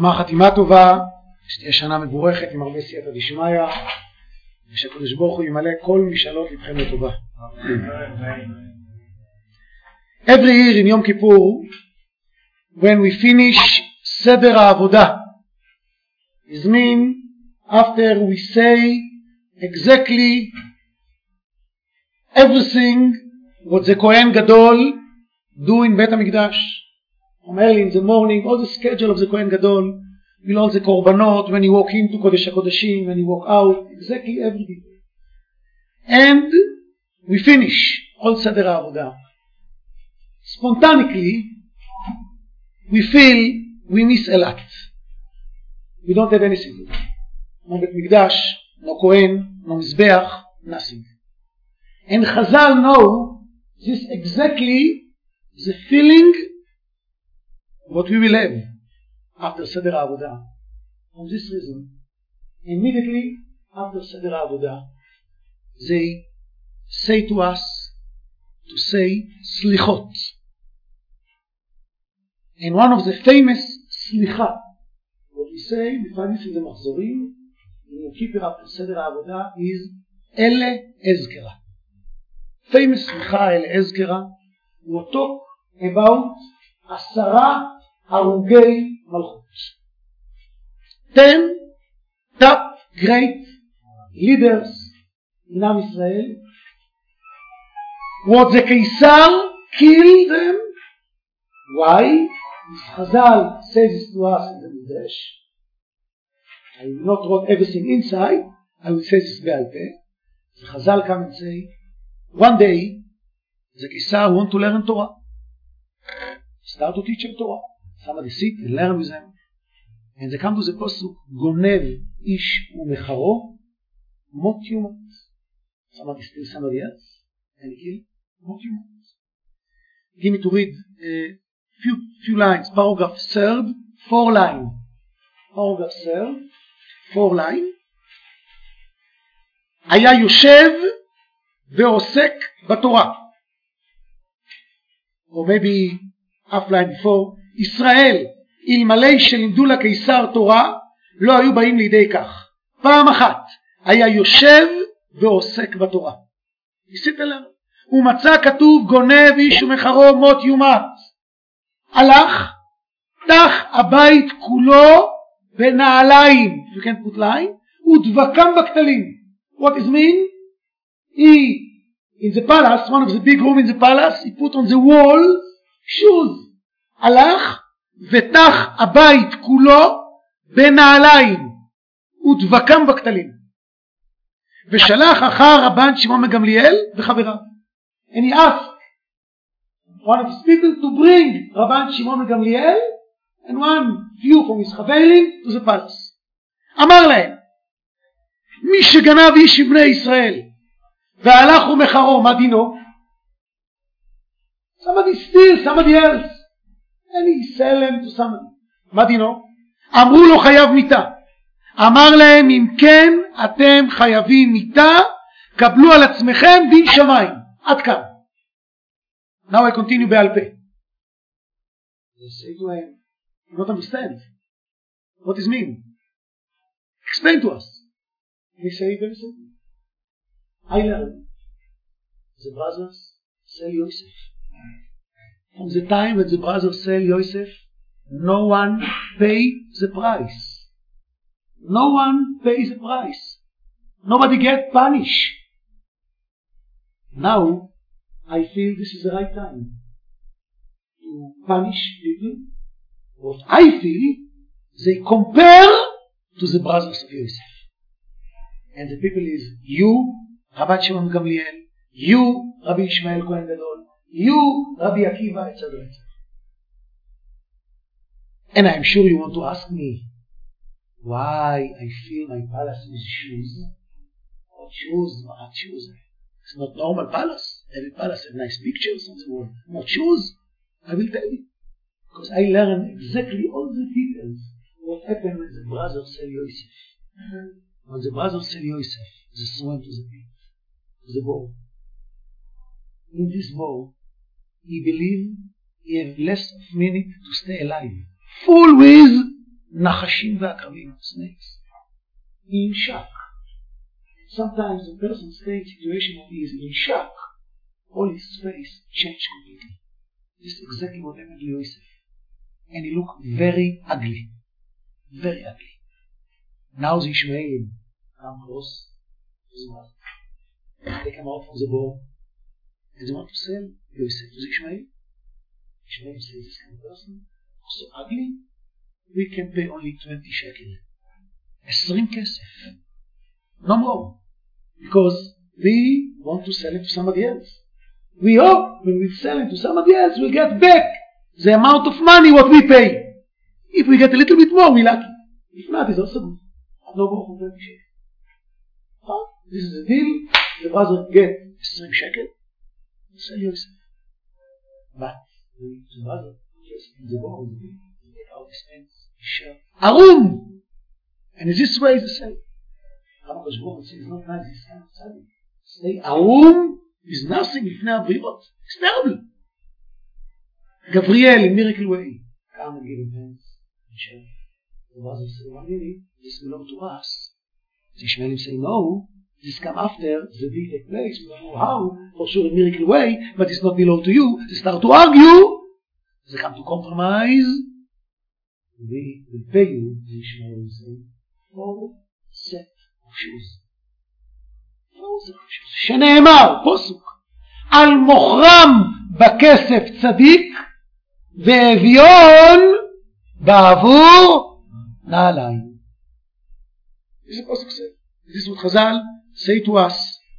גמר חתימה טובה, שתהיה שנה מבורכת עם הרבה סייעתא דשמיא, ושהקדוש ברוך הוא ימלא כל משאלות לבכם לטובה. Every year in Yom Kippur, when we finish Seder HaAvodah, it means after we say exactly everything what the Kohen Gadol do in Bet HaMikdash. From early in the morning, all the schedule of the Kohen Gadol, with all the korbanot, when you walk into Kodesh HaKodeshim, when you walk out, exactly everything. And we finish all Seder HaAvodah. Spontaneously, we feel we miss a lot. We don't have anything. No Bet Mikdash, no Kohen, no Mizbeach, nothing. And Chazal know this exactly the feeling what we will have after Seder HaAvodah. For this reason, immediately after Seder HaAvodah, they say to us to say Slichot. And one of the famous Slicha, what we say, we find this in the Machzorim, in the keeper after Seder HaAvodah, is Ele Ezkera. Famous Slicha Ele Ezkera will talk about Asara Harugei Malchut. 10 top great leaders in Am Yisrael, what the Kaisar killed them. Why? Chazal says this to us in the Midrash. I will not write everything inside, I will say this Be'al Peh. The Chazal come and say, one day the Kaisar want to learn Torah. Start to teach them Torah. Somebody sit and learn with them. And they come to the pasuk, Gonev ish umecharo mot yumat. Somebody steal somebody else and kill mot yumat. Give me to read a few lines. Paragraph 3rd, 4 lines. Paragraph 3rd, 4 lines. היה יושב ועוסק בתורה. Or maybe half line before, ישראל, אלמלא שלימדו לקיסר תורה, לא היו באים לידי כך. פעם אחת היה יושב ועוסק בתורה. ניסית עליו. הוא מצא כתוב גונב איש ומחרו מות יומת. הלך, תח הבית כולו בנעליים, you can put line, ודבקם בכתלים. What is mean? He, in the palace, one of the big room in the palace, he put on the wall shoes. הלך, ותח הבית כולו בנעליים, ודבקם בכתלים. ושלח אחר רבן שמעון בן גמליאל וחבריו. And he asked one of his people to bring רבן שמעון בן גמליאל and one few from his חברים to the palace. אמר להם, מי שגנב איש מבני ישראל והלך ומחרו, מה דינו? Somebody steal somebody else and he sell them to somebody. מה דינו? אמרו לו חייב מיתה. אמר להם, אם כן אתם חייבים מיתה, קבלו על עצמכם דין שמיים. עד כאן. Now I continue בעל פה. They say to him, you don't understand. What does it mean? Explain to us. He say very simple. I learned the brothers sell Yosef. From the time that the brothers sell Yosef, no one pay the price. No one pays the price. Nobody get punished. Now, I feel this is the right time to punish people. What I feel, they compare to the brothers of Yosef. And the people is, you, Rabbi Shimon Gamliel, you, Rabbi Ishmael Kohen Gadol, you, Rabbi Akiva, etc. And I'm sure you want to ask me, why I fill my palace with shoes? What shoes? What shoes? It's not normal palace. Every palace has nice pictures on the wall. What shoes? I will tell you. Because I learned exactly all the details what happened when the brothers sell Yosef. When the brothers sell Yosef, they throw him to the pit, to the bow. In this bow, he believed he had less of minute to stay alive. Full with הנחשים והקרבים, snakes, in shock. Sometimes a person stays in a situation where he is in shock, all his face changed completely. This is exactly what happened to Yosef. And he looked very ugly. Very ugly. Now the Ishmael come close to the mother. They come out from the bowl. And they want to sell Yosef to the Ishmael. Ishmael says, this kind of person, so ugly, we can pay only 20 shekel. 20 kesef. No more. Because we want to sell it to somebody else. We hope when we sell it to somebody else, we'll get back the amount of money what we pay. If we get a little bit more, we're lucky. If not, it's also good. No more from 20 shekel. This is the deal. The brother get 20 shekel. Sell Yosef. But the brother just in the ball, take out his pants, his shirt. Arum! And in this way is the same. Hakadosh Baruch Hu says, it's not nice, this kind of tzaddik. Stay arum is nothing לפני הבריות. It's terrible. Gabriel in Miracle Way come and give him pants and shirt. The brother said, one minute, this belongs to us. The Ishmaelim say, no, this come after the deal take place. We don't know how, for sure in Miracle Way, but it's not belong to you. They start to argue. They come to compromise. We will pay you, the Ishmaelim say, 4 set of shoes. 4 set of shoes. שנאמר, פסוק, על מוכרם בכסף צדיק, ואביון בעבור נעליים. This is what Pasuk said. This is what Chazal say to us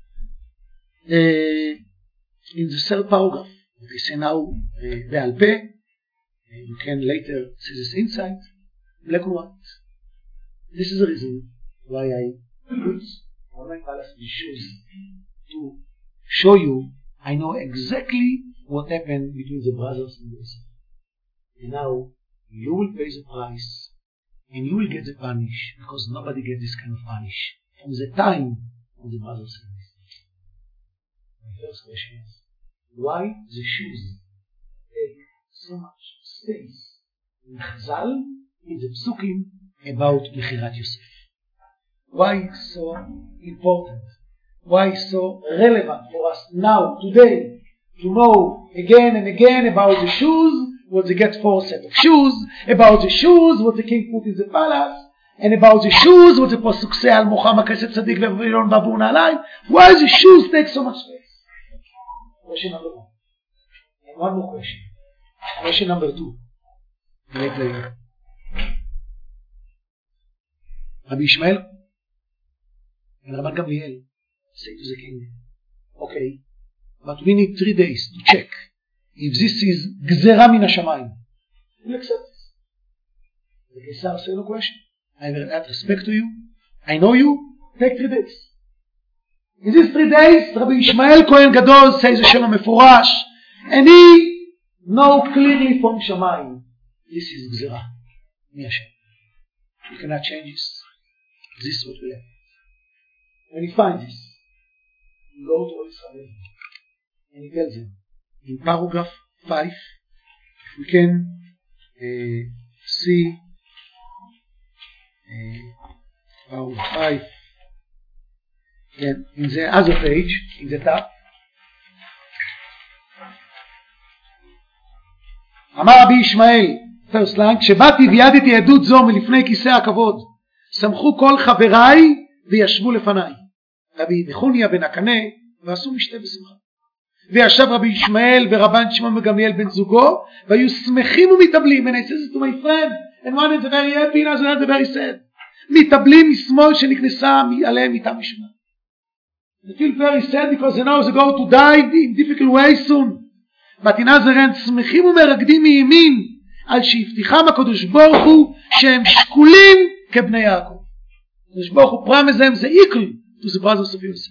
in the third paragraph. They say now בעל פה. You can later see this insight. Black and white. This is the reason why I put on my palace these shoes to show you I know exactly what happened between the brothers and the sisters. And now you will pay the price and you will get the punish because nobody gets this kind of punish from the time of the brothers and the sisters. My first question is why the shoes take so much space in Chazal in the psukim about Mechirat Yosef? Why so important? Why so relevant for us now, today, to know again and again about the shoes, what they get 4 set of shoes, about the shoes, what the king put in the palace, and about the shoes, what the Pasuk say, Al Mocham HaKesef Tzadik Ve'Avion Ba'avur Na'alayim. Why the shoes take so much space? Question number 1. And one more question. Question number 2. Later. Rabbi Ishmael and Rabban Gamliel say to the king, okay, but we need 3 days to check if this is gzera min hashamayim. We'll accept this. The Kesar say no question. I will have respect to you. I know you. Take 3 days. In these 3 days, Rabbi Ishmael Kohen Gadol says the Shem HaMefurash, and he know clearly from Shamayim, this is gzera min Hashem. You cannot change this. This is what will happen. When he finds this, he goes to Israel and he tells him in paragraph 5, if we can see paragraph 5, then in the other page, in the top, אמר רבי ישמעאל, first line, כשבאתי וידעתי עדות זו מלפני כיסא הכבוד, שמחו כל חבריי וישבו לפניי. רבי נחוניה בן הקנה ועשו משתה בשמחה. וישב רבי ישמעאל ורבן שמעון וגמליאל בן זוגו והיו שמחים ומתאבלים. And I said this to my friend and one is very happy and another is very sad. מתאבלים משמאל שנכנסה עליהם מיטה משנה. They feel very sad because they know they're going to die in difficult way soon. but in other hand שמחים ומרקדים מימין על שהבטיחם הקדוש ברוך הוא שהם שקולים כבני יעקב. הקדוש ברוך הוא promised them the equal to the brothers of Yosef.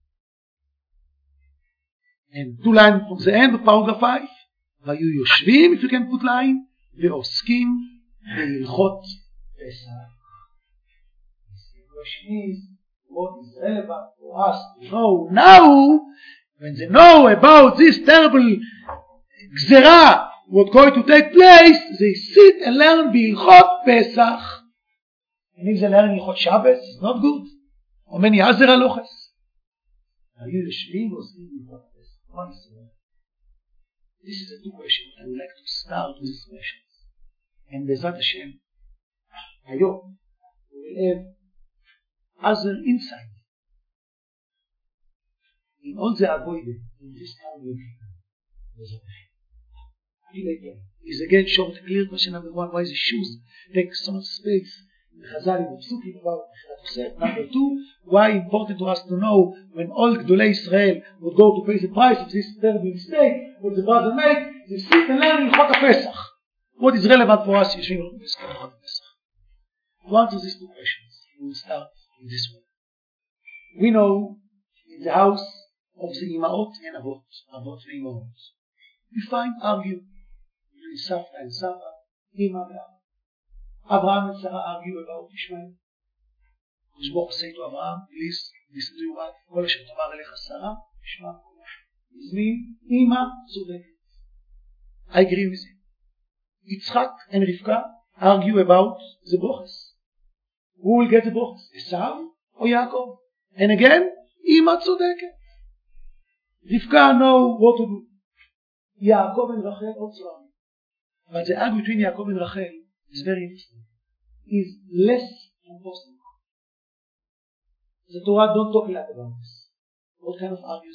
And 2 lines from the end of paragraph 5, והיו יושבים, if you can put line, ועוסקים בהלכות פסח. The question is, what is relevant for us to know now, when they know about this terrible gzera, what's going to take place, they sit and learn בהלכות פסח. And if they learn Hilchot Shabbos, it's not good. Or many other halachas. היו יושבים ועושים Hilchot Shabbos. This is the two questions. I would like to start with these questions. And Bezrat Hashem, היום, we will have other insight in all the avoided in this time of Bezrat Hashem. Is again short and clear. Question number one, why the shoes take so much space in the Chazal in the Psukim about Mechilat. Number two, why important to us to know when all Gdolei Israel would go to pay the price of this terrible mistake what the brother made, they sit and learn in Chok HaPesach. What is relevant for us in Chok HaPesach? To answer these two questions, we will start in this way. We know in the house of the Imaot and Avot and Imaot, we find argument between Savta and Saba, Ima and Abba. Abraham and Sarah argue about Ishmael. Baruch say to Abraham, please listen to your wife. כל אשר תאמר אליך שרה, תשמע קולה. It means, Ima צודקת. I agree with it. Yitzchak and Rivka argue about the brochas. Who will get the brochas? Esav or Yaakov? And again, Ima צודקת. Rivka know what to do. Yaakov and Rachel also argue. But the argument between Yaakov and Rachel is very interesting. Is less than possible. The Torah don't talk a lot about this. What kind of argues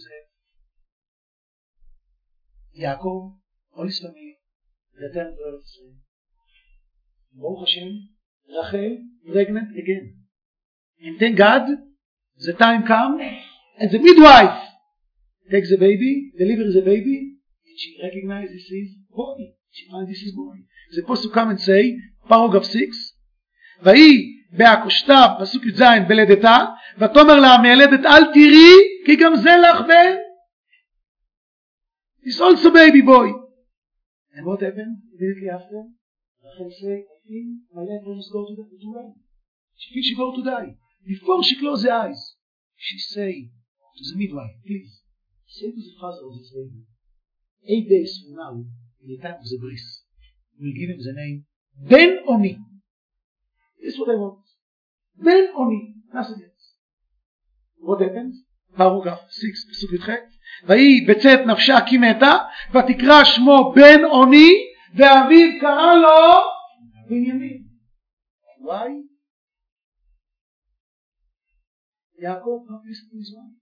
there? Yaakov, all his family, returned to Eretz Israel. Baruch Hashem, Rachel, pregnant again. And thank God, the time comes, and the midwife takes the baby, delivers the baby, and she recognizes this is boy. She finds this is boy. The supposed to come and say, paragraph 6, ויהי בהקושתה, פסוק י"ז, בלדתה, ותאמר לה המילדת, אל תראי, כי גם זה לך בן. It's also baby boy. And what happened immediately after? Rachel said, I think my life must go to die. She thinks she go to die. Before she closed her eyes, she say to the midwife, please, say to the father of this baby, 8 days from now, in the time of the bris, we'll give him the name Ben Oni. This is what I want. Ben Oni. Nothing else. What happens? paragraph 6, פסוק י"ח. ויהי בצאת נפשה כי מתה, ותקרא שמו בן אוני, ואביו קרא לו בנימין. Why? Yaakov not listening to his wife.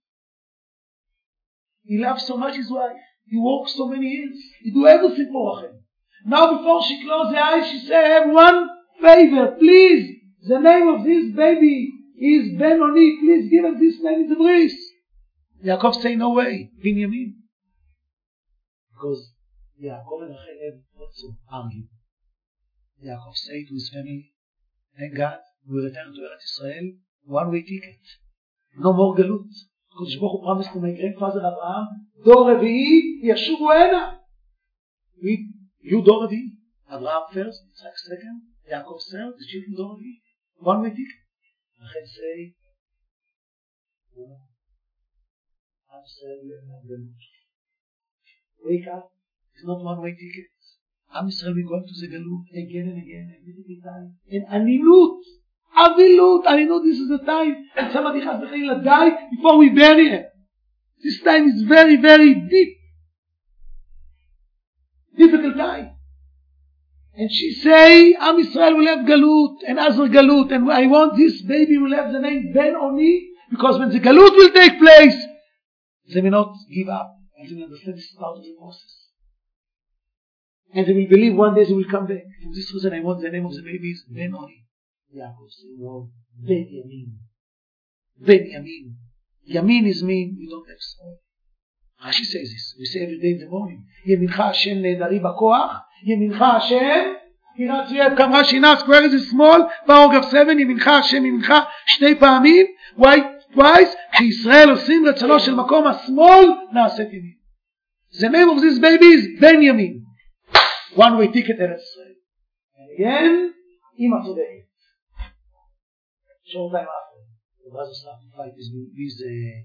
He loves so much his wife. He works so many years. He do everything for Rachel. Now before she closed her eyes, she said, have one favor, please. The name of this baby is Ben Oni. Please give him this name in the bris. Yaakov say, no way, Binyamin. Because Yaakov and Rachel have also argued. Yaakov say to his family, thank God, we return to Eretz Israel, one-way ticket. No more galut. Because Baruch Hu promised to my grandfather Abraham, דור רביעי ישובו הנה. You דור רביעי. Abraham first, Yitzhak second, Yaakov third, the children דור רביעי. One-way ticket. Rachel say, no. I'm saying, wake up. It's not one-way ticket. Am Yisrael will go to the galut again and again, every time. And anilut, avilut, I know this is the time, and somebody has to die before we bury him. This time is very, very deep. Difficult time. And she say, Am Yisrael will have galut, and Azar galut, and I want this baby will have the name Ben Oni, because when the galut will take place, they may not give up, and they will understand this is part of the process. And they will believe one day they will come back. For this reason I want the name of the baby is Ben Oni. Yaakov say, no, Ben Yamin. Ben Yamin. Yamin is mean, we don't have soul. Rashi says this, we say every day in the morning, Yemincha Hashem nehedari b'koach, Yemincha Hashem, Kirat Yev, come Rashi now, square is a small, paragraph 7, Yemincha Hashem, Yemincha, שתי פעמים, why twice? כשישראל עושים רצונו של מקום השמאל, נעשית ימין. The name of this baby is Ben Yamin. One-way ticket Eretz Israel. And again, Ima צודקת. Short time after, the brothers start to fight with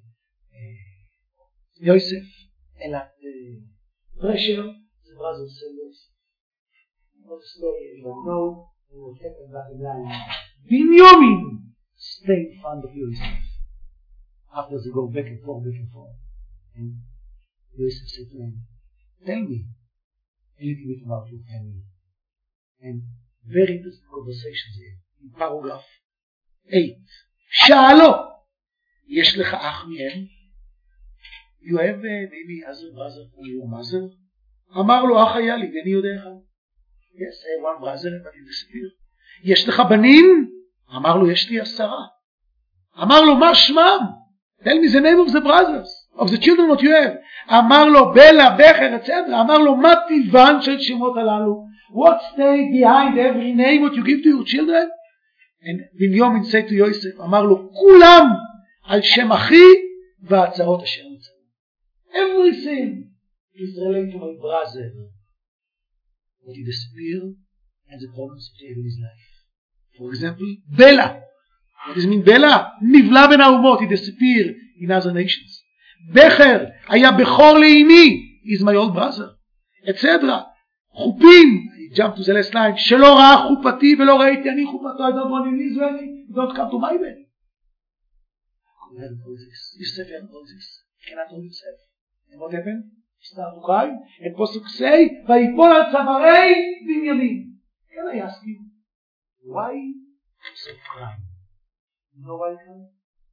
Yosef, and at pressure, the brothers say Yosef. What the story, you don't know, what happened back in line. Binyamin stay in front of Yosef. After they go back and forth, and Yosef said to him, tell me a little bit about your family. And very interesting conversations here. In paragraph 8. שאלו, יש לך אח מהם? You have maybe other brother from your mother? אמר לו, אח היה לי, ואני יודע אחד. Yes, I have one brother, but he disappeared. יש לך בנים? אמר לו, יש לי 10. אמר לו, מה שמם? Tell me the name of the brothers, of the children what you have. אמר לו, בלה, בכר, etc. אמר לו, מה טבען של שמות הללו? What stay behind every name what you give to your children? And בנימין said to יוסף, אמר לו, כולם על שם אחי והצרות אשר נוצרו. Everything is related to my brother. But he disappeared and the problems he had in his life. For example, Bela. What does it mean Bela? נבלע בין האומות, he disappeared in other nations. בכר היה בכור לאמי, is my old brother, etc. חופים, he jumped to the last line, שלא ראה חופתי ולא ראיתי אני חופתו, I don't want in Israel, don't come to my wedding. You have all this. Yosef had all this. He cannot hold himself. And what happened? He started to cry, and Posuk say, ויפול על צווארי בנימין. Can I ask you, why Yosef crying? You know why he crying?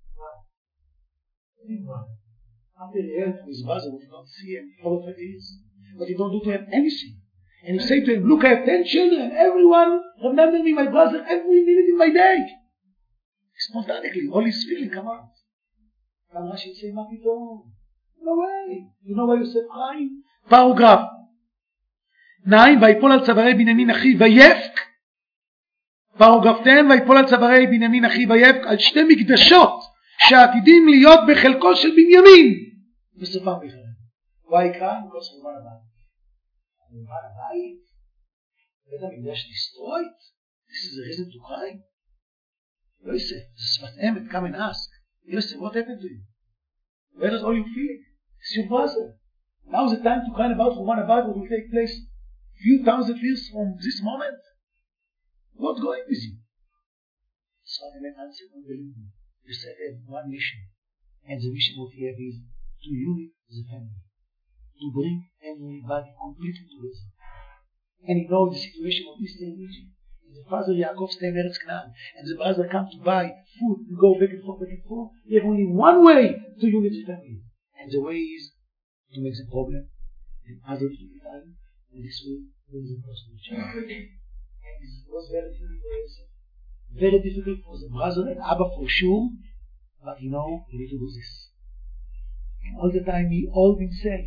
Why? After he heard from his brother, we don't see him for 30 years. But he don't do to him anything. And he say to him, look, I have 10 children, everyone remember me, my brother, every minute in my day. Spontaneously, all his feeling come out. And Rashi say, מה פתאום? No way. You know why Yosef crying? Paragraph 9, ויפול על צווארי בנימין אחי ויבק. Paragraph 10, ויפול על צווארי בנימין אחי ויבק על שתי מקדשות שעתידים להיות בחלקו של בנימין. בסופם בכלל. Why crying? Because חורבן הבית. חורבן הבית? בית המקדש destroyed? This is the reason to cry? Yosef, the שפת אמת, come and ask. Yosef, what happened to you? Where is all you feeling? It's your brother. Now is the time to cry about Churban Abayit, what will take place few thousand years from this moment. What's going with you? So the man answered, unbelievable. Yosef had one mission, and the mission what he had is to unite the family, to bring everybody completely together. And he knows the situation of Eastern Egypt. The father Yaakov stay in Eretz Canaan, and the brother come to buy food and go back and forth. You have only one way to unite the family, and the way is to make the problem and other to be done, and this way bring the person to change. And it was very difficult for Yosef, very difficult for the brother and Abba for sure, but you know he need to do this. And all the time he hold himself,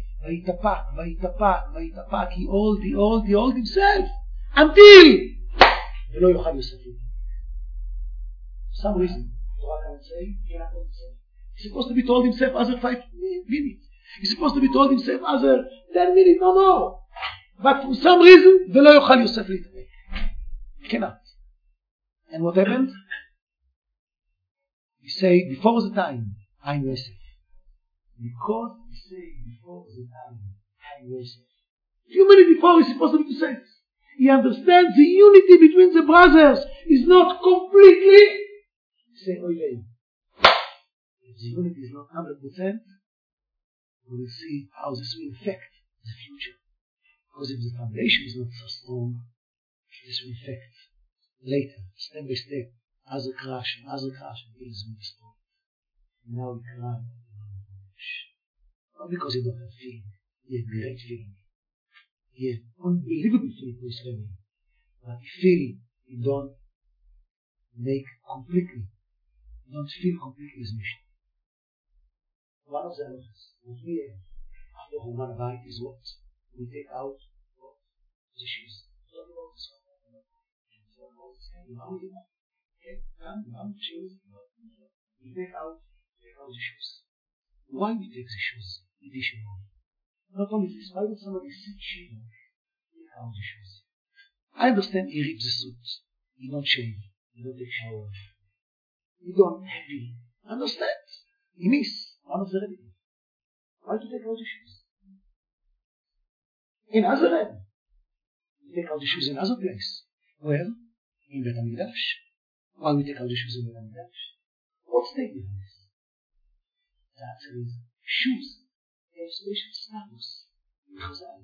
he hold himself until ולא יוכל יוסף יותר. For some reason, Torah can say, he cannot hold himself. He's supposed to be told himself other 5 minutes. He's supposed to be told himself other 10 minutes, no more. But for some reason, ולא יוכל יוסף להתאפק. He cannot. And what happened? He say, before the time, I'm Yosef. Because he say, before the time, I'm Yosef. Few minutes before, he's supposed to be to say this. He understands the unity between the brothers is not completely. Say, oh yeah. If the unity is not 100%, we will see how this will affect the future. Because if the foundation is not so strong, this will affect later, step by step, as a crash, until it's been destroyed. Now we cry. Not because you don't have feeling, you have great feeling. He has unbelievable feeling for his family, but he feel he don't feel completely his mission. One of the elements what we have after Churban Abayit is what? We take out what? The shoes. We take out the shoes. Why we take the shoes? Additional. Not only this, why would somebody sit shaving? Take out the shoes. I understand he rips the suit. He don't shave. He don't take shower. He don't heavy. Understand? He miss one of the remedies. Why to take out the shoes? In Azareth. You take out the shoes in other place. Where? In Bet HaMikdash. Why we take out the shoes in the Mikdash? What's the difference? The answer is shoes have special status in Chazal.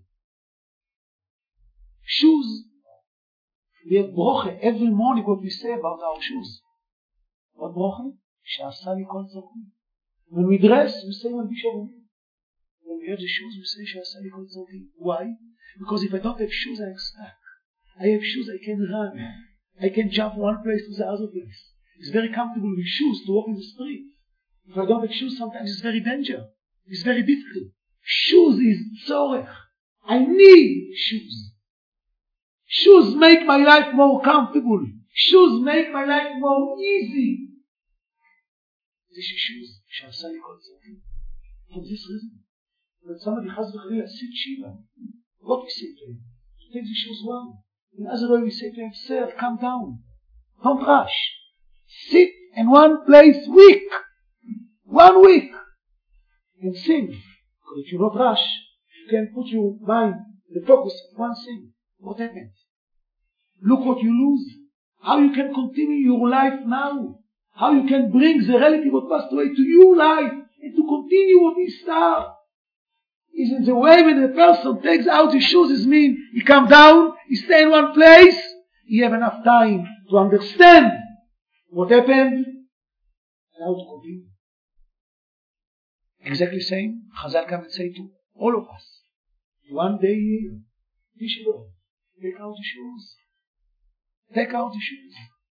Shoes, we have broche every morning what we say about our shoes. What broche? She'asa li kol tzorki. When we dress, we say Malbish Aronim. When we have the shoes, we say She'asa li kol tzorki. Why? Because if I don't have shoes, I'm stuck. I have shoes, I can run. I can jump from one place to the other place. It's very comfortable with shoes to walk in the street. If I don't have shoes, sometimes it's very dangerous. It's very difficult. Shoes is tzorech. I need shoes. Shoes make my life more comfortable. Shoes make my life more easy. This is shoes. She'asa li kol tzorki. For this reason, when somebody has to sit Shiva, what we say to him? To take the shoes well. In other way we say to him, sir, calm down. Don't rush. Sit in one place week. 1 week. And think. Because if you not rush, you can put your mind, the focus on one thing. What happened? Look what you lose. How you can continue your life now. How you can bring the relative who passed away to your life and to continue what he started. Is in the way when the person takes out his shoes, it means he come down, he stay in one place, he have enough time to understand what happened, and how to continue. Exactly same, Chazal come and say to all of us, one day here, Yeshiva, take out the shoes. Take out the shoes.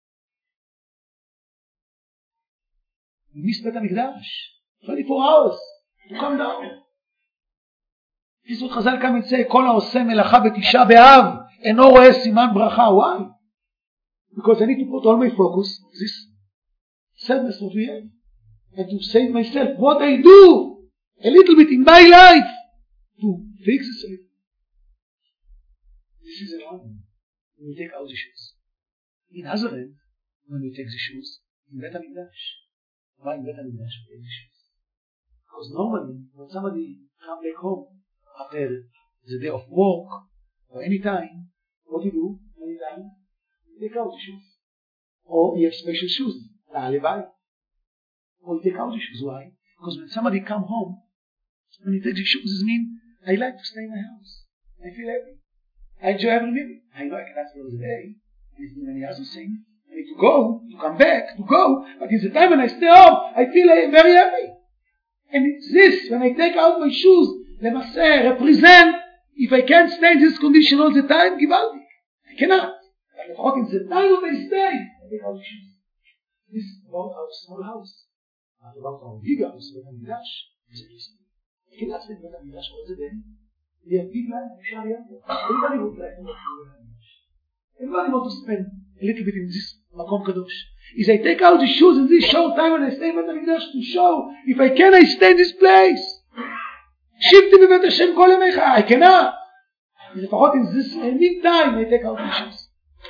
You miss Bet HaMikdash, 24 hours, to come down. This is what Chazal come and say, כל העושה מלאכה בתשעה באב, אינו רואה סימן ברכה. Why? Because I need to put all my focus on this sadness what we have. And to say to myself, what I do, a little bit in my life, to fix this a little. This is a one. When we take out the shoes. In other end, when we take the shoes, in Bet HaMikdash. Why in Bet HaMikdash we take the shoes? Because normally, when somebody comes back home, after the day of work, or any time, what do you do? Any time, you take out the shoes. Or you have special shoes, La'alevai. Or you take out the shoes. Why? Because when somebody come home, when you take the shoes, it means, I like to stay in my house. I feel happy. I enjoy every minute. I know I cannot stay all the day. And many others saying, I need to go, to come back, to go. But in the time when I stay home, I feel very happy. And it's this, when I take out my shoes, למעשה, represent, if I can't stay in this condition all the time, קיבלתי. I cannot. But לפחות in the time when I stay, I take out the shoes. This is about our small house. Not about our big house, Bet HaMikdash. I cannot stay in Bet HaMikdash all the day. We have big life, אפשר להיות. Everybody would like to work in Bet HaMikdash. Everybody wants to spend a little bit in this מקום קדוש. If I take out the shoes in this short time when I stay in Bet HaMikdash to show, if I can, I stay in this place. שבתי בבית השם כל ימיך, I cannot. לפחות in this meantime I take out the shoes.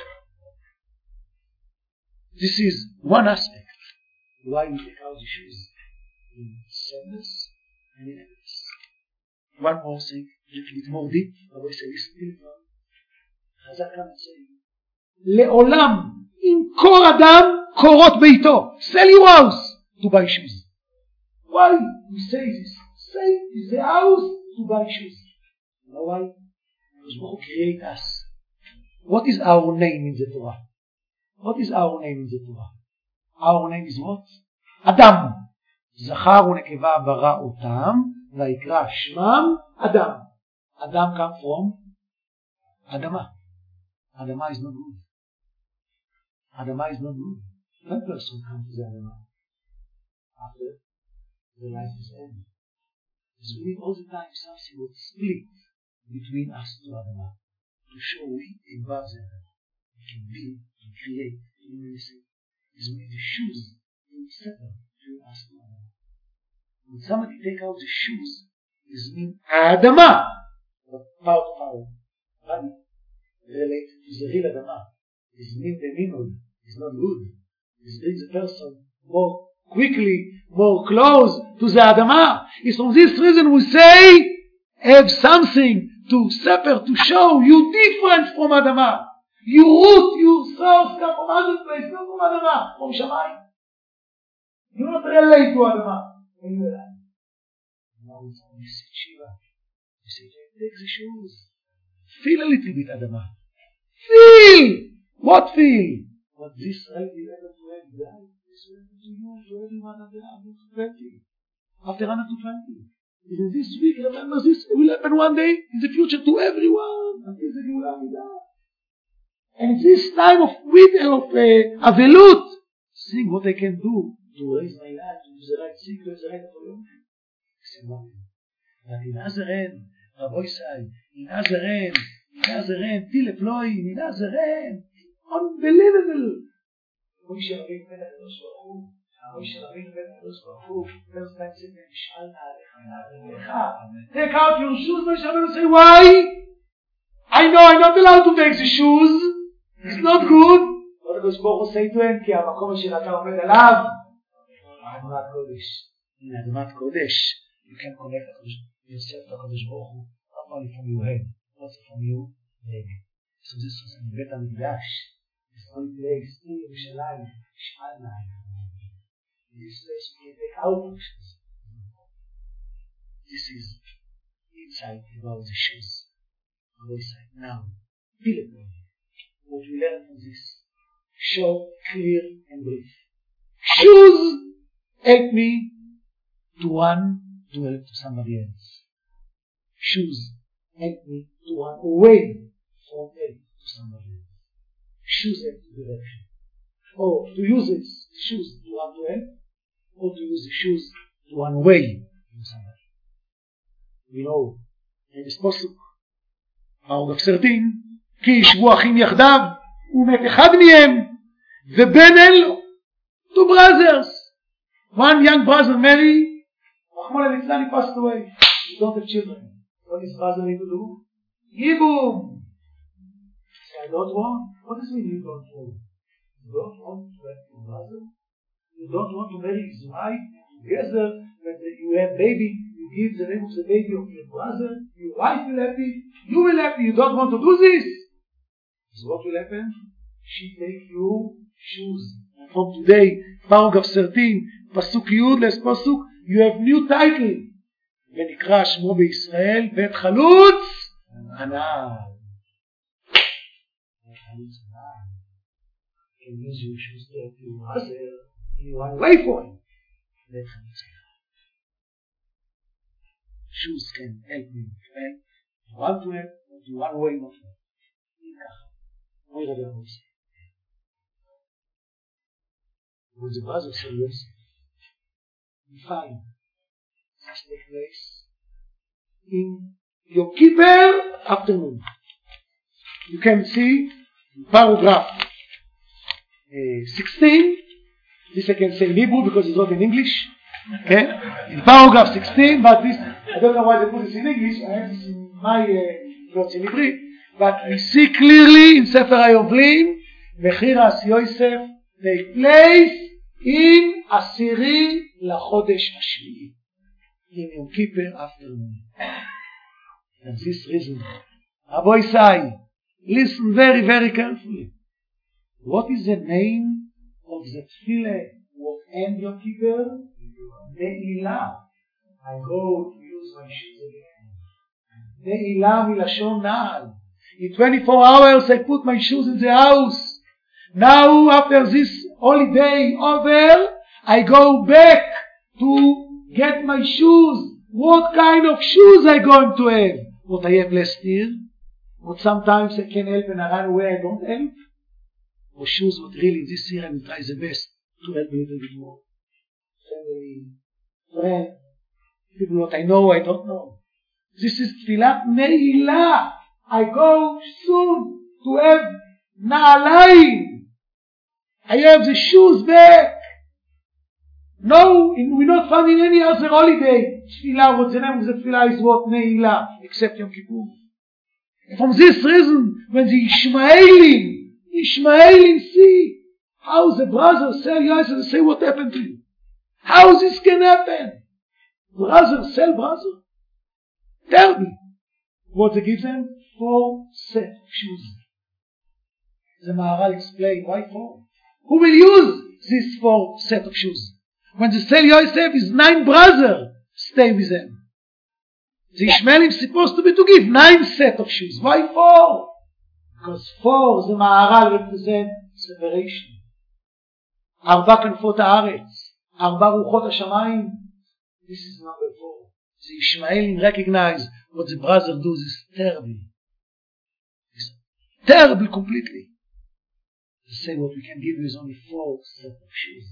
This is one aspect why we take out the shoes in sadness and in happiness. One more thing, a little bit more deep, I will say this deeper. חז"ל כאן say, לעולם ימכור אדם קורות ביתו. Sell your house to buy shoes. Why we say this? Say is the house to buy shoes. You know why? Because God created us. What is our name in the Torah? What is our name in the Torah? Our name is what? Adam. זכר ונקבה ברא אותם, ויקרא שמם אדם. Adam come from Adama. Adama is not good. Adama is not good. One person comes to the Adama after the life is ended. So we need all the time something will split between us to Adama to show we above the Adama. We can build, we can create, we can do anything. It's only the shoes will settle between us to Adama. When somebody take out the shoes, it means Adama, but part of our body related to the real Adama. It means the minul is not good. It brings the person more quickly, more close to the Adama. It's from this reason we say, have something to separate, to show you different from Adama. You root your source come from other place, not from Adama, from Shamayim. You not relate to Adama. When you realize. Now it's only Shiva. You say, take the shoes. Feel a little bit Adama. Feel! What feel? What this right is ever to have done. This will be to you, to everyone after 20. After 20. In this week, remember this will happen one day in the future to everyone. Until the Geulah Midah. And this time of Avelut, seeing what I can do to raise my life, to do the right thing, to do the right apology. But in Nazarene, Rabbi Isai, in Nazarene, Tile Ploy, in Nazarene, unbelievable. Moshe Rabbeinu ben HaKadosh Baruch Hu, first time said, take out your shoes, Moshe Rabbeinu say, why? I know I'm not allowed to take the shoes. It's not good. But the Baruch Hu say to him, כי המקום אשר אתה עומד עליו, אדמת קודש. In אדמת קודש, you can connect yourself to HaKadosh Baruch Hu, not only from your head, also from your leg. So this was in בית המקדש. This one place, in Yerushalayim, Sh'alna. In this place, we can take out the shoes. This is inside about the shoes. Now, what we learn from this, short, clear, and brief. Shoes help me to run to help to somebody else. Shoes help me to run away from help to somebody else. Shoes help to direction. Or to use the shoes to run to help, or to use the shoes to run away from somebody. We know, in this possible. פרק 13, כי ישבו אחים יחדיו, ומת אחד מהם, ובן אין לו. Two brothers. One young brother, Mary, Rahman al-Islam, he passed away. He don't have children. What does brother need to do? Yibum. Say, I don't want. What does it mean you don't want? You don't want to have your brother? You don't want to marry his wife together, when you have baby, you give the name of the baby of your brother, your wife will happy, you will happy, you don't want to do this. So what will happen? She take your shoes. And from today, paragraph 13, פסוק י' לפסוק, you have new title. ונקרא שמו בישראל, בית חלוץ הנעל. בית חלוץ הנעל. You can use your shoes to help your brother, you run away for him. בית חלוץ הנעל. Shoes can help me to run to him, or to run away from him. What did the Bible say? When the brother said yes, we find this takes place in Yom Kippur afternoon. You can see in paragraph 16, this I can say in Hebrew because it's not in English. Okay? In paragraph 16, but this, I don't know why they put this in English, I have this in my notes in Hebrew, but we see clearly in Sefer HaYovlim, Mechiras Yosef take place in עשירי לחודש השביעי, in Yom Kippur afternoon. And this reason, Rabbi Isai, listen very, very carefully. What is the name of the tefillah of end Yom Kippur? Ne'ilah. I go to use my shoes again. Ne'ilah milashon na'al. In 24 hours I put my shoes in the house. Now after this holiday over, I go back to get my shoes. What kind of shoes I going to have? What I have last year? What sometimes I can help and I run away, I don't help? Or shoes what really this year I will try the best to help a little bit more. Family, friend, people what I know, I don't know. This is Tfilat Ne'ilah. I go soon to have Na'alayim. I have the shoes back. No, we're not finding any other holiday. Tfilah, what's the name of the Tfilah is what? Ne'ilah, except Yom Kippur. And from this reason, when the Ishmaelim see how the brothers sell Yosef, they say, what happened to you? How this can happen? Brother sell brother? Tell me. What they give them? 4 sets of shoes. The Maharal explained why 4. Who will use this 4 set of shoes? When the Sel Yosef is 9 brothers, stay with them. The Ishmaelim is supposed to be to give 9 set of shoes. Why 4? Because 4, the Maharal represent separation. 4 כנפות הארץ, 4 רוחות השמיים. This is number 4. The Ishmaelim recognize what the brothers do is terrible. It's terrible completely. To say what we can give you is only 4 set of shoes.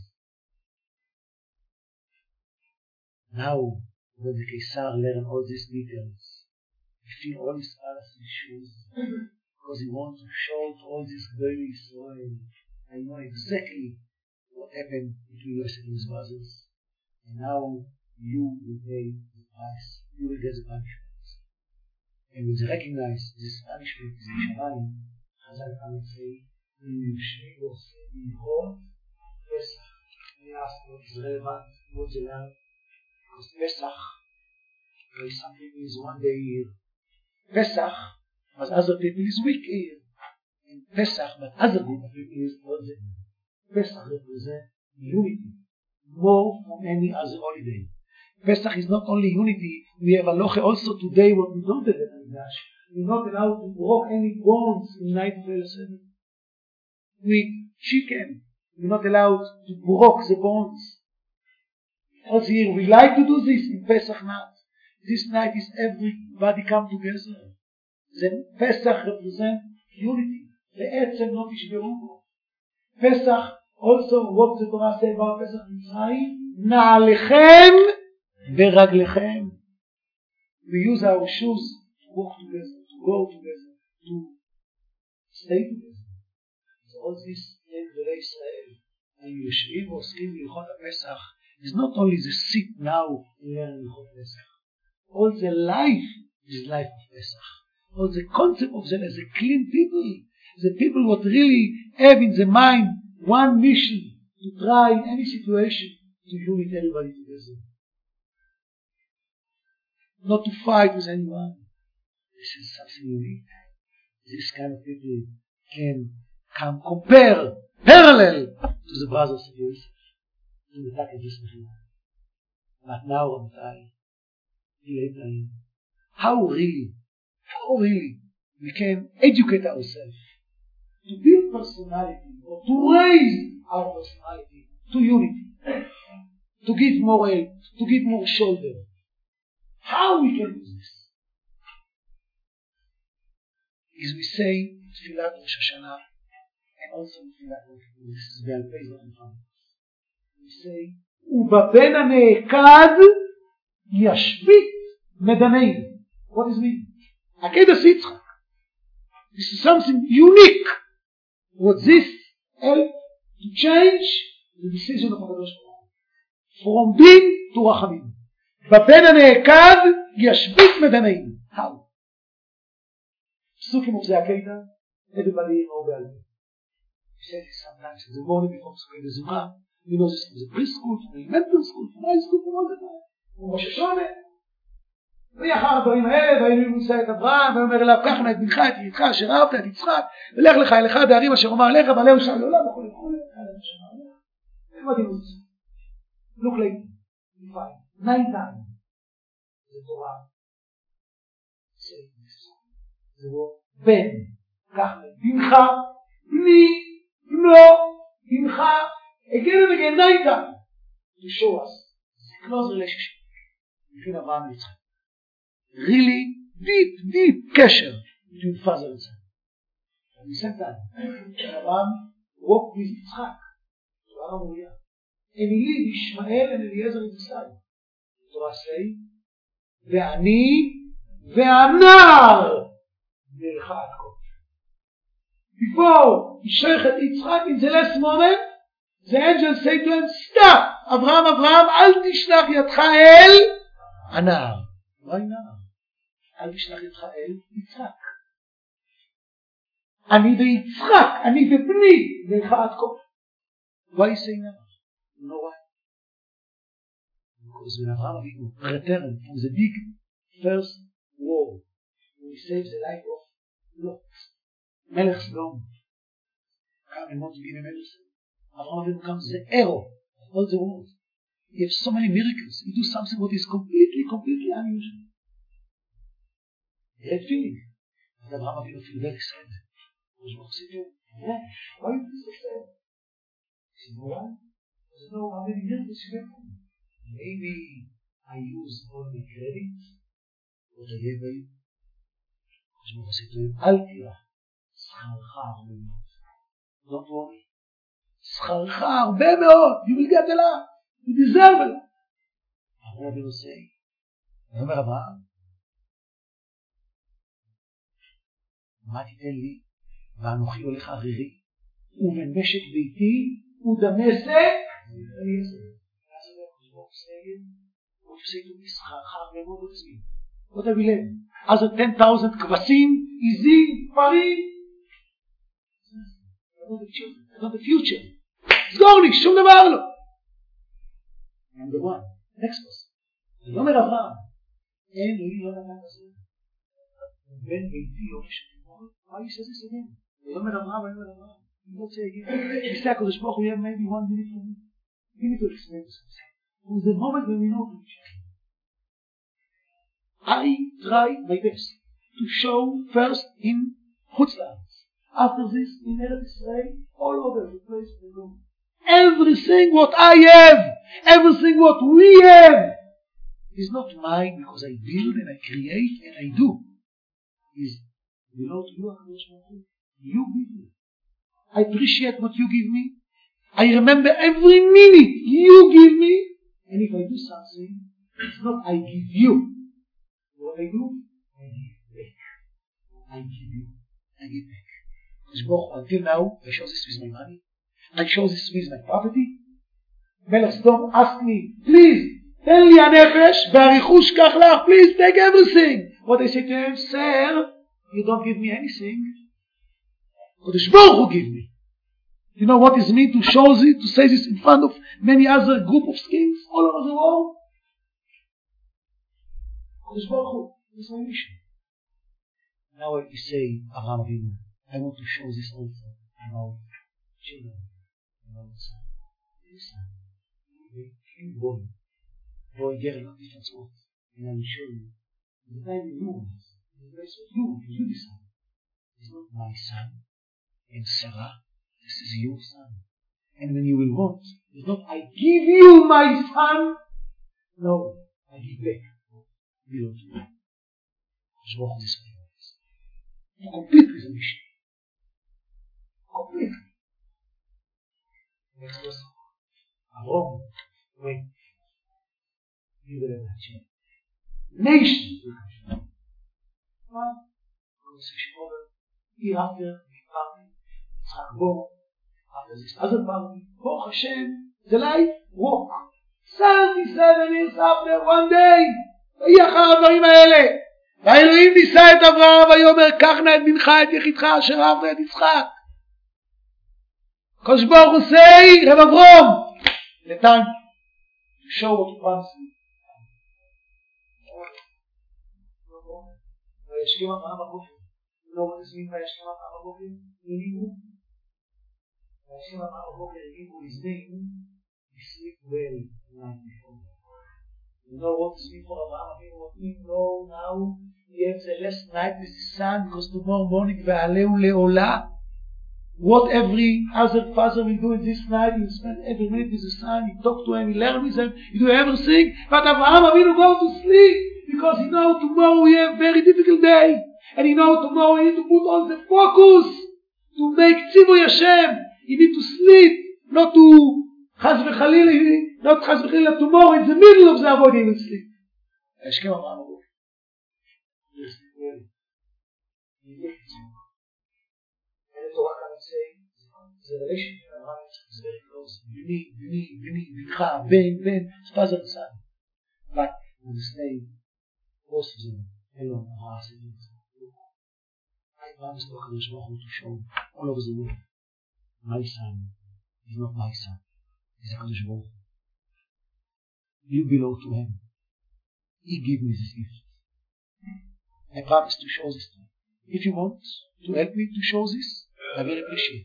Now, when the Caesar learn all these details, he feel all his palace in shoes, because he wants to show to all this very Israel. I know exactly what happened between Yosef and his brothers, and now you will pay the price. You will get the punishment. And when they recognize this punishment is in Shamayim, Chazal come and say, "In Yishri Yosef Yihot Pesach." They ask what is relevant, what they learn. Because Pesach, some people is 1 day a year. Pesach, but other people is week a year. And Pesach, but other group of people is all day. Pesach represents unity, more from any other holiday. Pesach is not only unity, we have halacha also today what we don't have at Mikdash. We're not allowed to broke any bones in night of Erev Seder. With chicken, we're not allowed to broke the bones. Also here, we like to do this in Pesach night. This night is everybody come together. Then Pesach represents unity. The Etzel not Ishberu. Pesach also what the Torah says about Pesach Mitzrayim, Na'alechem Beraglechem. We use our shoes to walk together, to go together, to stay together. So all this in the Israel and Yeshivim Oskim Yichot HaPesach is not only the sit now in Yichot Pesach. All the life is life of Pesach. All the concept of them as a clean people. The people what really have in the mind one mission to try in any situation to unite everybody together. Not to fight with anyone. This is something unique. This kind of people can compare, parallel to the brothers of Yosef. In the packages of life. But now, Rabotai, how really we can educate ourselves to build personality or to raise our personality to unity, to give more help, to give more shoulder. How we can do this? Is we say Tfilat Rosh Hashanah and also Tfilat Rosh Hashanah. This is Be'al Pei Zot and Fam. We say ובבן הנעקד ישבית מדננו. What does it mean? Akedas Yitzchak. This is something unique. What this help to change the decision of HaKadosh Baruch Hu. From din to rachamim. בבן הנעקד ישבית מדננו. How? Psukim of the Akedah, everybody know Be'al Pei. We say this sometimes in the morning before Psukim the Zukah. You know this from the preschool, from the elementary school, from high school, from all the time. from ראש השונה. ואחר הדברים האלה, והיינו מושא את אברהם, ואומר אליו, קח נא את בנך, את ידידך, אשר אהבת את יצחק, ולך לך אל אחד הערים אשר אומר עליך, ועליהו שם לעולם, וכו' וכו'. What he was. Look like, you find, 9 times. The Torah says this. זה לא בן, קח נא את בנך, בני, בנו, בנך, again and again, 9 times. To show us the close relationship between Abraham and Yitzchak. Really deep קשר between father and son. At the same time, Abraham walked with Yitzchak to Har Moriah. And he lived Ishmael and Eliezer in the side. The Torah says, ואני והנער נלך עד כה. Before he sheched Yitzchak in the last moment, the angel said to him, stop! אברהם, אברהם, אל תשלח ידך אל הנער. Why נער? אל תשלח ידך אל יצחק. אני ויצחק, אני ובני, נלך עד כה. Why you say נער? You know why? Because when Abraham Avinu returned from the big first war, when he saved the life of Lot, Melech Sodom, come and want to give him everything. Avraham Avinu becomes the hero of all the world. He has so many miracles. He does something what is completely unusual. He had feeling. But Avraham Avinu feel very sad. Why are you so sad? He said, why? I said, no, how many miracles you have done? Maybe I use all my credit, what I gave you. I said to him, אל תירא, שכרך הרבה מאוד. Don't worry. שכרך הרבה מאוד. You will get a lot. You deserve it. אברהם אבינו say, אומר אברהם, מה תיתן לי? ואנוכי הולך ערירי, ובן משק ביתי, ודמשק, אני אעשה. What you say to me, שכרך הרבה מאוד עצמי. What I will have? As a 10,000 כבשים, עזים, פרים. I got the future. סגור לי, שום דבר לא. Number one, next person. אני אומר אברהם, אין לי לא נדע כזה. בן ביתי או משתמור, מה היא שזה סגן? אני אומר אברהם, אני לא רוצה להגיד. ניסה הקודש ברוך הוא יהיה maybe 1 minute for me. Give me to explain this. From the moment when we know to each other. I try my best to show first in Chutzlaretz, after this in Eretz Israel, all over the place we go. Everything what I have, everything what we have, is not mine because I build and I create and I do. Is belong to you, HaKadosh Baruch Hu. You give me. I appreciate what you give me. I remember every minute you give me, and if I do something, it's not I give you. What I do, I give back. I give you, I give back. Because until now, I show this with my money. I show this with my property. Melech Sodom asked me, please, tell לי הנפש, והריחוש קח לך, please take everything. What I say to him, sir, you don't give me anything. Kodesh Baruch Hu give me. You know what is mean to show this, to say this in front of many other group of kings all over the world? Kodesh Baruch Hu, this is my mission. Now I say, Avraham Avinu, I want to show this also about children, about son. This son, boy, girl, not different words. And I will show you. The time you know this, the place of you decide. It's not my son and Sarah. This is your son. And when you will want, it's not I give you my son. No, I give back. Belong to you. Just walk this way. To complete the mission. Completely. Next person. Avraham. Wait. You will have a chance. Nation. One. Conversation over. Hereafter, we party. Tzchak Bo. After this other party. Baruch Hashem. The life. Walk. 77 years after one day. ויהי אחר הדברים האלה. והאלוהים ניסה את אברהם ויאמר קח נא את בנך את יחידך אשר אהבת את יצחק. הקדוש ברוך הוא say רב אברהם the time to show what he wants. וישכם אברהם בבוקר. לא מנסים וישכם אברהם בבוקר הניבו. וישכם אברהם בבוקר הניבו הזדהינו. He sleep well night before. You know what is mean for Avraham Avinu? What we know now, he has the last night with his son because tomorrow morning ve'aleu le'ola. What every other father will do in this night, he will spend every minute with his son, he talk to him, he learn with him, he do everything. But Avraham Avinu go to sleep because he know tomorrow we have a very difficult day, and he know tomorrow he need to put all the focus to make Tzivu Hashem. He need to sleep, not to Chas v'chalila, not Chas v'chalila tomorrow in the middle of the avodah he will sleep. Ashkem Avraham Avinu. He sleep well. He lives it. And the Torah can say, the relation between Avraham and Yitzchak is very close. Bini, Bincha, Ben, father and son. But when they say, both of them, alone, Avraham said, I promised to HaKadosh Baruch Hu to show all over the world, my son is not my son. Is HaKadosh Baruch Hu. You belong to him. He gave me this gift. I promise to show this to you. If you want to help me to show this, I will appreciate.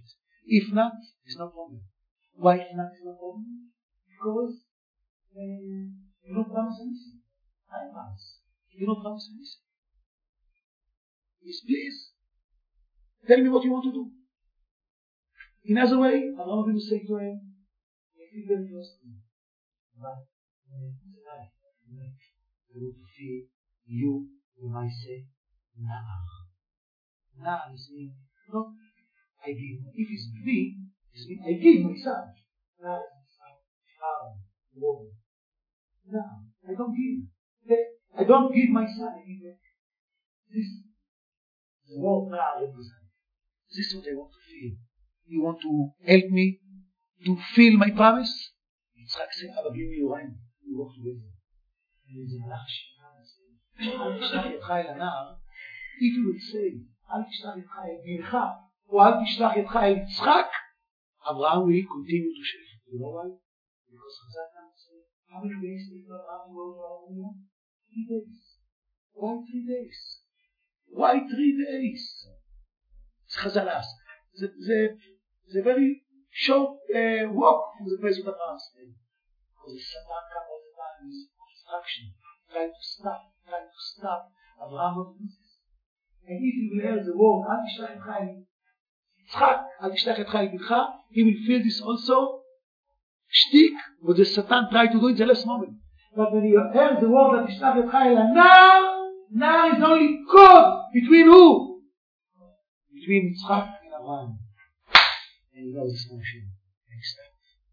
If not, it's no problem. Why if not, it's no problem? Because you don't promise anything. I promise. You don't promise anything. Yes, please. Tell me what you want to do. In other way, Abraham Avinu say to him, I feel very close to you. But tonight, I want to feel you when I say Na'ar. Na'ar is mean, not I give. If it's me, it's mean I give my son. Na'ar is child, woman. No, I don't give. I don't give my son. I give this. The word Na'ar represents. This is what I want to feel. You want to help me to feel my promise? Yitzchak said, Abba, give me your hand. We walk together. And there's a malach shema. Al tishlach yadcha el hana'ar. If you would say, Al tishlach yadcha el bincha, or Al tishlach yadcha el Yitzchak, Abraham will continue to share. You know why? Because Chazal can say, how many days did Abraham go to Armenia? 3 days. Why 3 days? Why 3 days? Chazal asked. The very short walk from the place of Abraham. Because the Satan comes all the time with obstruction, trying to stop Abraham of this. And if he will hear the word, Al tishlach yadcha el Yitzchak, Al tishlach yadcha el bincha, he will feel this also shtick, what the Satan tried to do in the last moment. But when he heard the word, Al tishlach yadcha el hana'ar, Na'ar is only code between who? Between Yitzchak and Abraham. And he knows this motion. Next step.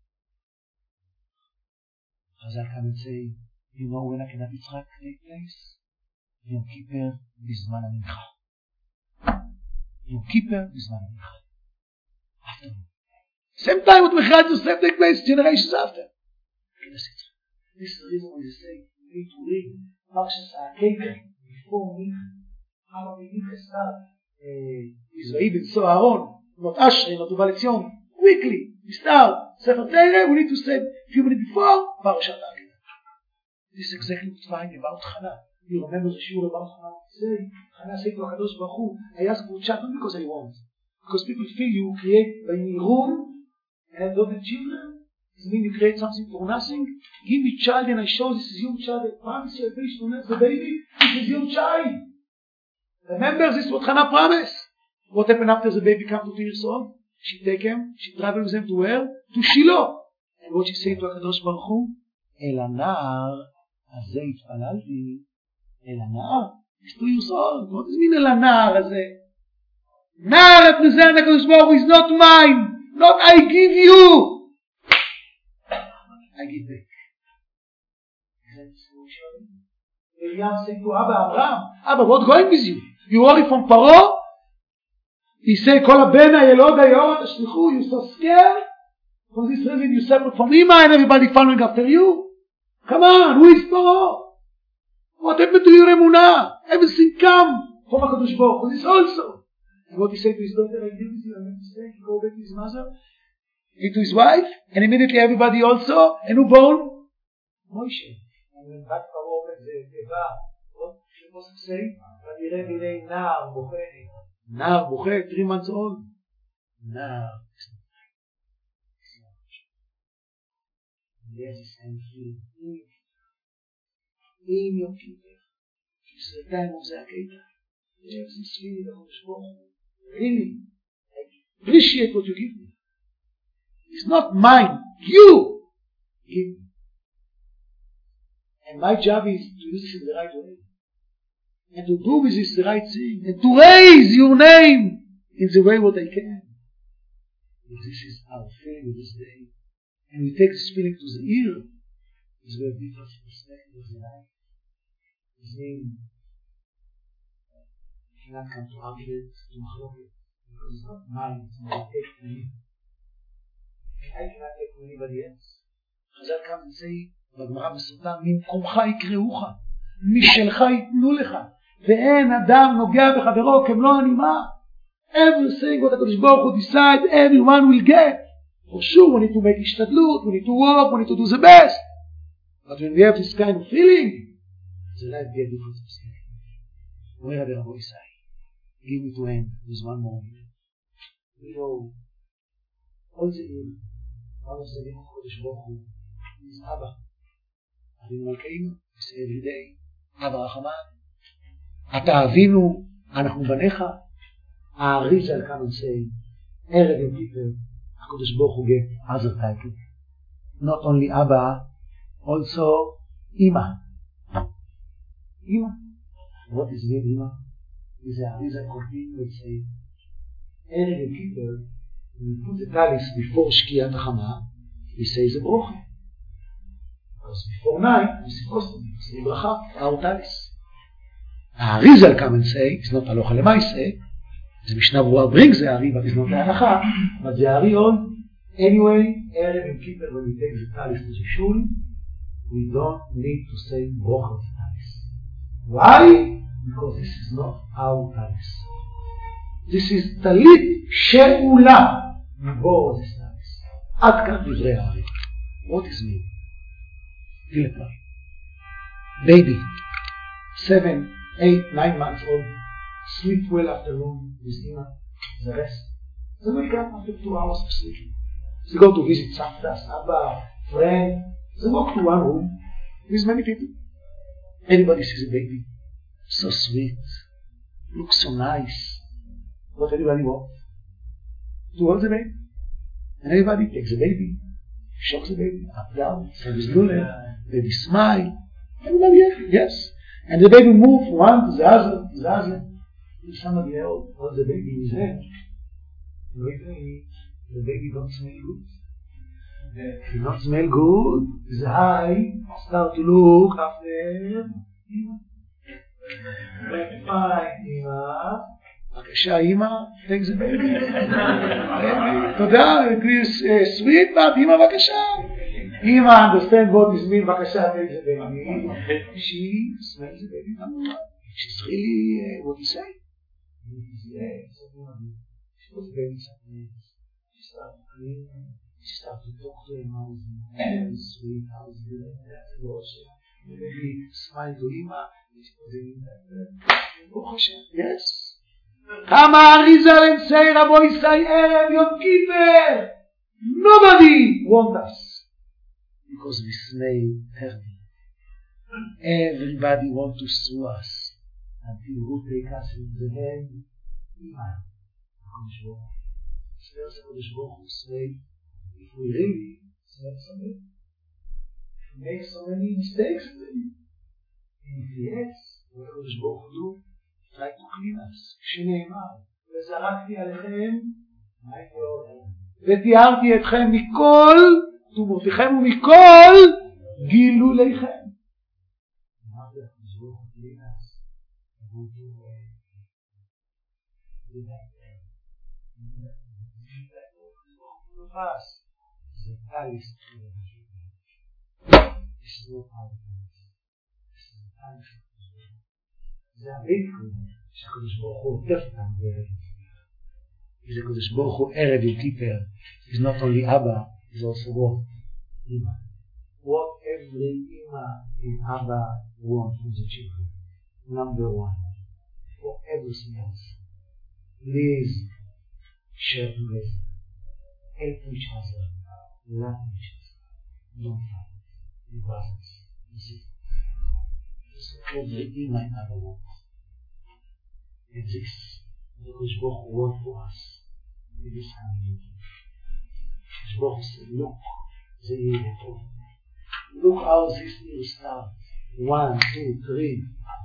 Chazal come and say, you know when Akedat Yitzchak take place? Yom Kippur b'zman hamincha. Yom Kippur b'zman hamincha. After. Same time with Mechad Yosef take place, generations after. This is the reason why they say, you need to read Parshas HaKeker before Mincha. How about Mincha start? Israel ben so Aaron. Not Ashrei, not Uva Letzion. Quickly, we start Sefer Torah. We need to say a few minutes before Parashat HaKedah. This is exactly what's fine about Hannah. You remember the shiur about Hannah? Hannah said to HaKadosh Baruch Hu, I ask for a child not because I want, because people feel you create by room and not the children. Does it mean you create something for nothing? Give me child and I show this is your child. I promise you I finish to nurse the baby. This is your child. Remember, this is what Hannah promised. What happened after the baby came to 2 years old? She take him, she traveled with him to where? To Shiloh. And what she said to HaKadosh Baruch Hu? El hana'ar hazeh itpalalti. El hana'ar. He's 2 years old. What does it mean el hana'ar hazeh? Na'ar represents HaKadosh Baruch Hu is not mine. Not I give you. I give back. Miriam said to Abba, Abraham, Abba, what's going with you? You worry from Paro? He said, Kol ha-ben ha-yelod ha-yor tashlichu. You're so scared. For this reason you separate from Ima and everybody following after you. Come on, who is Paro? What happened to your emunah? Everything come from HaKadosh Baruch Hu. This also. And what he said to his daughter, I did this, I made a mistake. He go back to his mother, and to his wife, and immediately everybody also. And who born? Moshe. And when back Paro opened the teva, what she was saying? ונראה מיני נער בוכה. נער בוכה, 3 months old. נער. There's this kind of feeling. In Yom Kippur, it's the time of the Akedah. There's this feeling of really, I appreciate what you give me. It's not mine. You give me. And my job is to use this in the right way. And to do with this the right thing. And to raise your name in the way what I can. And this is our feeling this day. And we take this feeling to the ear. It's where different perspective of the life. It's mean you cannot come to argument, to mahloket, because it's not mine, it's not take from me. I cannot take from anybody else. Chazal come and say, בגמרא בסוטה, ממקומך יקראוך, משלך ייתנו לך, ואין אדם נוגע בחברו כמלוא הנימה. Everything what HaKadosh Baruch Hu decide, everyone will get. For sure, we need to make ishtadlut, we need to work, we need to do the best. But when we have this kind of feeling, the life be a different perspective. Where are the Rabbi Isai? Give me to him with one more minute. We know all the year. One of the name of Kodesh Baruch Hu is Abba. Avinu Malkeinu, we say every day, Abba Rachaman. Ata Avinu, אנחנו בניך. Arizal come and say, Erev Yom Kippur, HaKadosh Baruch Hu get other title. Not only Abba, also Ima. Ima. What is the Ima? Is a Arizal complete, let's say, Erev Yom Kippur, when we put the talis before Shkiat HaChama, we say the Baruch. Because before night, we're supposed to say Bracha, our talis. Arizal come and say, it's not Aloha Lemaise, the Mishnah Berurah brings the Ari, but it's not the Halacha, but the Ari on, anyway, Erev Yom Kippur, when we take the talis to the shul, we don't need to say Bracha of the talis. Why? Because this is not our talis. This is Talit She'ula Mibor this talis. Ad kan divrei Ari. What is mean? Dilepa. Baby, 7, 8, 9 months old, sleep well afternoon with Ima, the rest. They wake up after 2 hours of sleeping. They go to visit Savta, Saba, friend. They walk to one room with many people. Everybody sees a baby. So sweet. Looks so nice. What everybody wants? To hold the baby. And everybody takes the baby, shocks the baby, up, down, says lule, baby smile. Everybody happy, yes. And the baby moves from one to the other, to the other. If somebody else holds the baby in his hand, the baby don't smell good. If he don't smell good, his eye start to look after Ima. Fine, Ima. בבקשה, Ima, take the baby. תודה, sweet, but Ima, בבקשה. Ima understand what is mean, בבקשה, take the baby. She smells the baby. She's really, what you say? She was very surprised. She started cleaning. She started to talk to him. How is it? Sweet, how is it? The baby smiled to Ima. She was in there. Yes. Kama Arizal and say, Rabbi Isai, Erev Yom Kippur. Nobody wants us. Because we smell terrible. Everybody wants to sue us. Until who take us in the hand? Ima. HaKadosh Baruch Hu. Says HaKadosh Baruch Hu say, if we really smell something, if we make so many mistakes, and if yes, what HaKadosh Baruch Hu do? Try to clean us. שנאמר, וזרקתי עליכם מים ואוהל, ותיארתי אתכם מכל טומאותיכם ומכל גילוליכם. אמרתי לכם, זרוק clean us. זה טליס. This is not our talis. This is the talis. זה הביקור שהקדוש ברוך הוא עוטף אותם בערב יום כיפר. כי הקדוש ברוך הוא ערב יום כיפר is not only Abba, is also what? Ima. What every Ima and Abba want from the children. Number one, for everything else, please share together, help each other, love each other, don't fight, be brothers, be sisters. This is every Ima and Abba want. And this, the Kodesh Baruch Hu wants for us in this coming year. Kodesh Baruch Hu said, look, the year before. Look how this year starts. 1, 2, 3,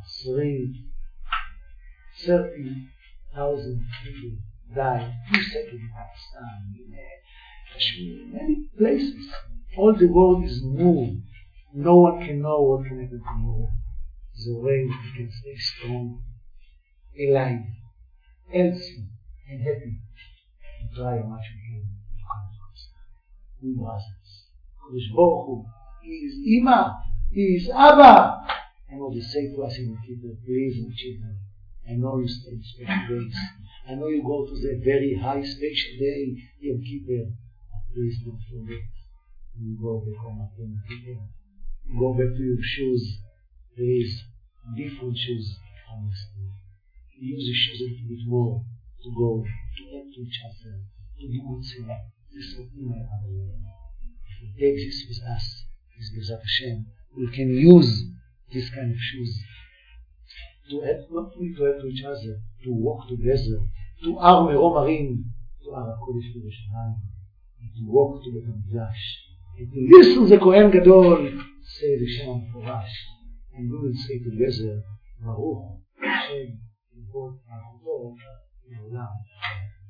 30,000 people died 2 seconds in Pakistan, in Kashmir, in many places. All the world is moved. No one can know what can happen tomorrow. The way we can stay strong, alive, healthy, and happy, and try how much we can to come to us. We brothers. Kodesh Baruch Hu, He is Ima, He is Abba. And what they say to us in Kippur, please, my children, I know you stay in special days. I know you go to the very high special day, Yom Kippur. Please don't forget. You go back home after Yom Kippur. Go back to your shoes. Please, different shoes from yesterday. Use the shoes a little bit more to go, to help each other, to do good things, this takes this with us, with Bezrat Hashem. We can use this kind of shoes to help, not only to help each other, to walk together, to Ar Merom Harim, to Ar HaKodesh Yerushalayim, and to walk to the Mikdash, and to listen to the Kohen Gadol say the Shem HaMeforash, and we will say together, Baruch Hashem, Yivot Malchuto, Le'olam.